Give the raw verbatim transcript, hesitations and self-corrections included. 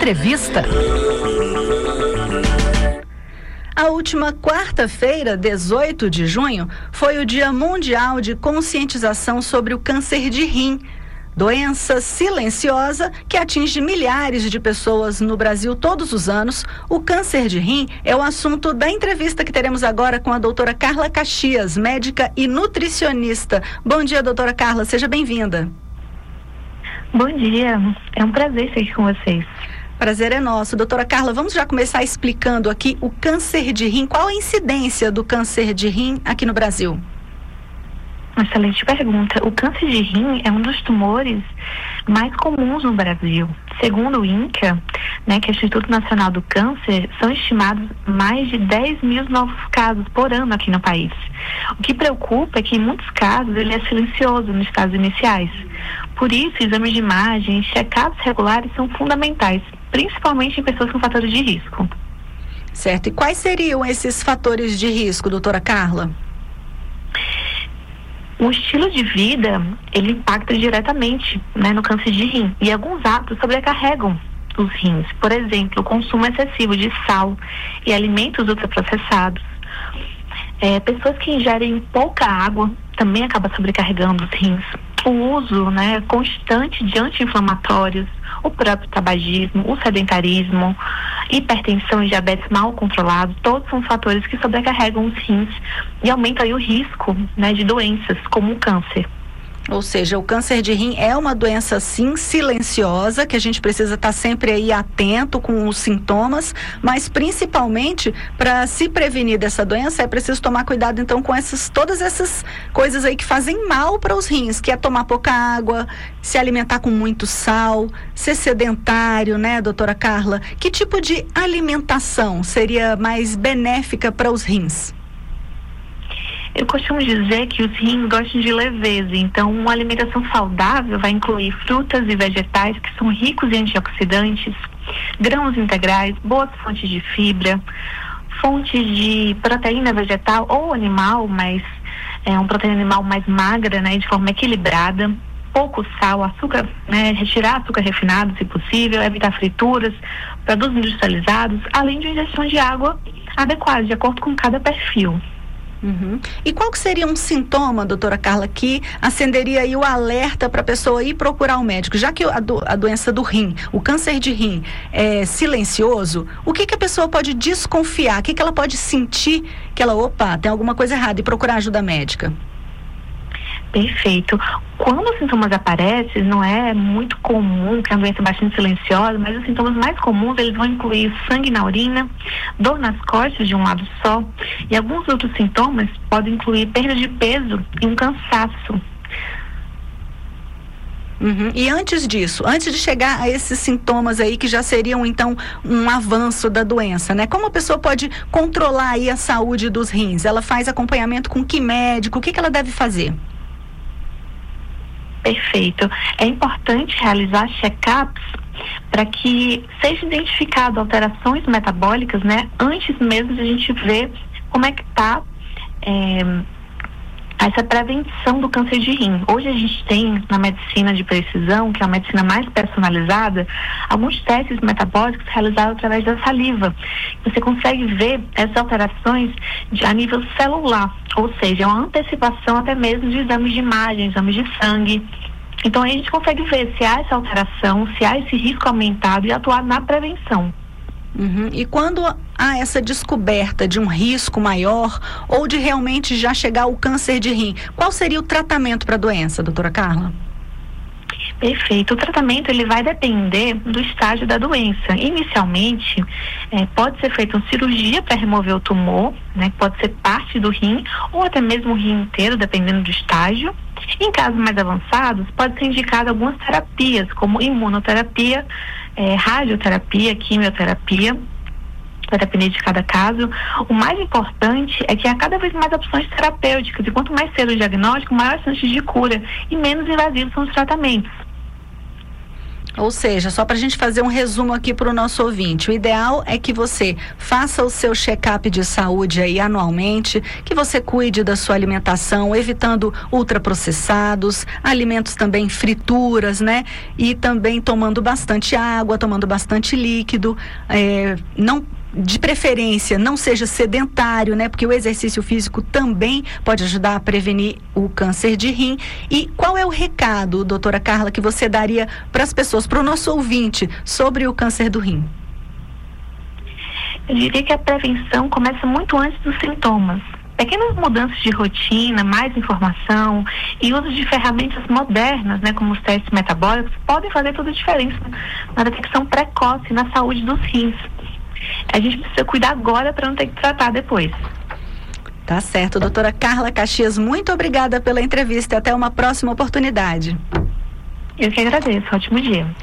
Entrevista. A última quarta-feira, dezoito de junho, foi o Dia Mundial de Conscientização sobre o Câncer de Rim, doença silenciosa que atinge milhares de pessoas no Brasil todos os anos. O câncer de rim é o assunto da entrevista que teremos agora com a doutora Carla Caxias, médica e nutricionista. Bom dia, doutora Carla, seja bem-vinda. Bom dia, é um prazer estar aqui com vocês. Prazer é nosso. Doutora Carla, vamos já começar explicando aqui o câncer de rim. Qual a incidência do câncer de rim aqui no Brasil? Excelente pergunta. O câncer de rim é um dos tumores mais comuns no Brasil. Segundo o INCA, né, que é o Instituto Nacional do Câncer, são estimados mais de dez mil novos casos por ano aqui no país. O que preocupa é que em muitos casos ele é silencioso nos estágios iniciais. Por isso, exames de imagem e check-ups regulares são fundamentais, principalmente em pessoas com fatores de risco. Certo. E quais seriam esses fatores de risco, doutora Carla? O estilo de vida, ele impacta diretamente, né, no câncer de rim. E alguns hábitos sobrecarregam os rins. Por exemplo, o consumo excessivo de sal e alimentos ultraprocessados. É, pessoas que ingerem pouca água também acabam sobrecarregando os rins. O uso, né, constante de anti-inflamatórios, o próprio tabagismo, o sedentarismo, hipertensão e diabetes mal controlados, todos são fatores que sobrecarregam os rins e aumentam aí o risco, né, de doenças como o câncer. Ou seja, o câncer de rim é uma doença, sim, silenciosa, que a gente precisa estar sempre aí atento com os sintomas, mas principalmente para se prevenir dessa doença é preciso tomar cuidado então com essas, todas essas coisas aí que fazem mal para os rins, que é tomar pouca água, se alimentar com muito sal, ser sedentário, né, doutora Carla? Que tipo de alimentação seria mais benéfica para os rins? Eu costumo dizer que os rins gostam de leveza, então uma alimentação saudável vai incluir frutas e vegetais que são ricos em antioxidantes, grãos integrais, boas fontes de fibra, fontes de proteína vegetal ou animal, mas é uma proteína animal mais magra, né, de forma equilibrada, pouco sal, açúcar, né, retirar açúcar refinado se possível, evitar frituras, produtos industrializados, além de ingestão de água adequada, de acordo com cada perfil. Uhum. E qual que seria um sintoma, doutora Carla, que acenderia aí o alerta para a pessoa ir procurar o médico? Já que a, do, a doença do rim, o câncer de rim é silencioso, o que que a pessoa pode desconfiar? O que que ela pode sentir que ela, opa, tem alguma coisa errada e procurar ajuda médica? Perfeito. Quando os sintomas aparecem, não é muito comum, que é uma doença bastante silenciosa, mas os sintomas mais comuns, eles vão incluir sangue na urina, dor nas costas de um lado só, e alguns outros sintomas podem incluir perda de peso e um cansaço. Uhum. E antes disso, antes de chegar a esses sintomas aí que já seriam então um avanço da doença, né? Como a pessoa pode controlar aí a saúde dos rins? Ela faz acompanhamento com que médico? O que que ela deve fazer? Perfeito. É importante realizar check-ups para que seja identificado alterações metabólicas, né? Antes mesmo de a gente ver como é que está é, essa prevenção do câncer de rim. Hoje a gente tem na medicina de precisão, que é a medicina mais personalizada, alguns testes metabólicos realizados através da saliva. Você consegue ver essas alterações de, a nível celular, ou seja, é uma antecipação até mesmo de exames de imagem, exames de sangue. Então aí a gente consegue ver se há essa alteração, se há esse risco aumentado e atuar na prevenção. Uhum. E quando há essa descoberta de um risco maior ou de realmente já chegar ao câncer de rim, qual seria o tratamento para a doença, doutora Carla? Perfeito. O tratamento ele vai depender do estágio da doença. Inicialmente, é, pode ser feita uma cirurgia para remover o tumor, né, pode ser parte do rim ou até mesmo o rim inteiro, dependendo do estágio. Em casos mais avançados, pode ser indicado algumas terapias, como imunoterapia, é, radioterapia, quimioterapia, vai depender de cada caso. O mais importante é que há cada vez mais opções terapêuticas, e quanto mais cedo o diagnóstico, maior a chance de cura e menos invasivos são os tratamentos. Ou seja, só para a gente fazer um resumo aqui para o nosso ouvinte, o ideal é que você faça o seu check-up de saúde aí anualmente, que você cuide da sua alimentação, evitando ultraprocessados, alimentos também frituras, né? E também tomando bastante água, tomando bastante líquido, é, não de preferência, não seja sedentário, né? Porque o exercício físico também pode ajudar a prevenir o câncer de rim. E qual é o recado, doutora Carla, que você daria para as pessoas, para o nosso ouvinte, sobre o câncer do rim? Eu diria que a prevenção começa muito antes dos sintomas. Pequenas mudanças de rotina, mais informação e uso de ferramentas modernas, né, como os testes metabólicos, podem fazer toda a diferença na detecção precoce na saúde dos rins. A gente precisa cuidar agora para não ter que tratar depois. Tá certo, doutora Carla Caxias, muito obrigada pela entrevista e até uma próxima oportunidade. Eu que agradeço, ótimo dia.